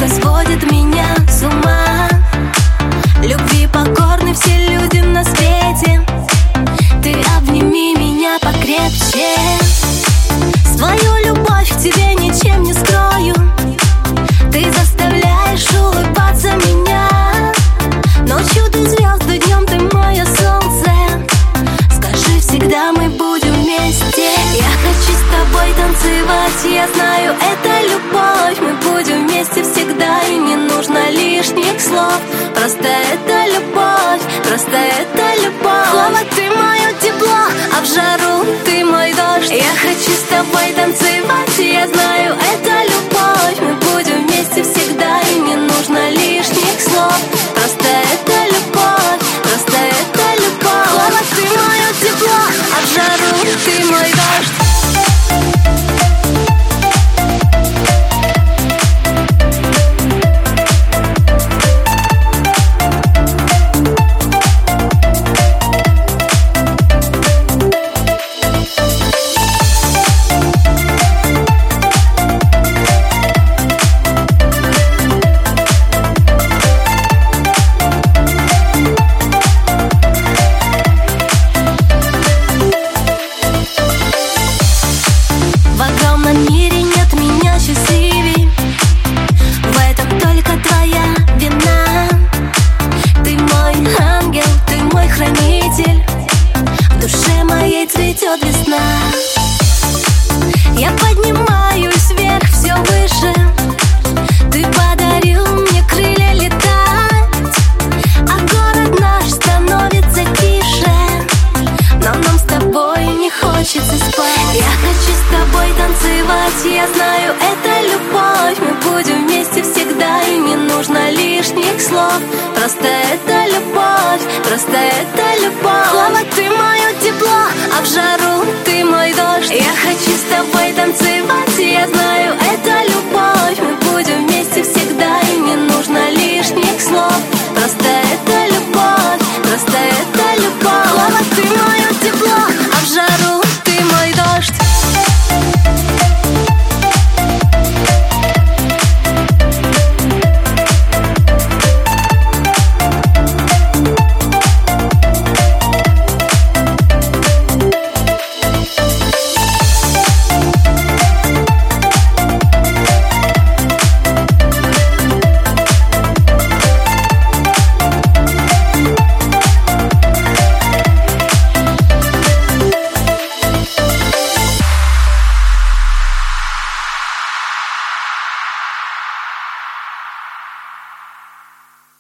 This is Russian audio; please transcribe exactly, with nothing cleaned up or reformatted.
Нежно сводит меня с ума. Любви покорны все люди на свете. Ты обними меня покрепче. Свою любовь к тебе ничем не скрою. Ты заставляешь улыбаться меня. Ночью ты звезды, днем ты мое солнце. Скажи, всегда мы будем вместе. Я хочу с тобой танцевать, я знаю, это любовь. Мы будем вместе всегда, и не нужно лишних слов. Просто это любовь, просто это любовь. Слово ты мое тепло, а в жару ты мой дождь. Я хочу с тобой танцевать, я знаю, это любовь. Мы будем вместе всегда, и не нужно лишних слов. Просто это любовь, просто это любовь. Слово ты мое тепло, а в жару ты мой дождь. Цветет весна. Я поднимаюсь вверх, все выше. Ты подарил мне крылья летать, а город наш становится тише. Но нам с тобой не хочется спать. Я хочу с тобой танцевать, я знаю, это любовь. Мы будем вместе всегда, и не нужно лишних слов. Просто это любовь, просто это любовь. Слово ты мое тепло, а в жару ты мой дождь. Я хочу с тобой танцевать, я знаю, это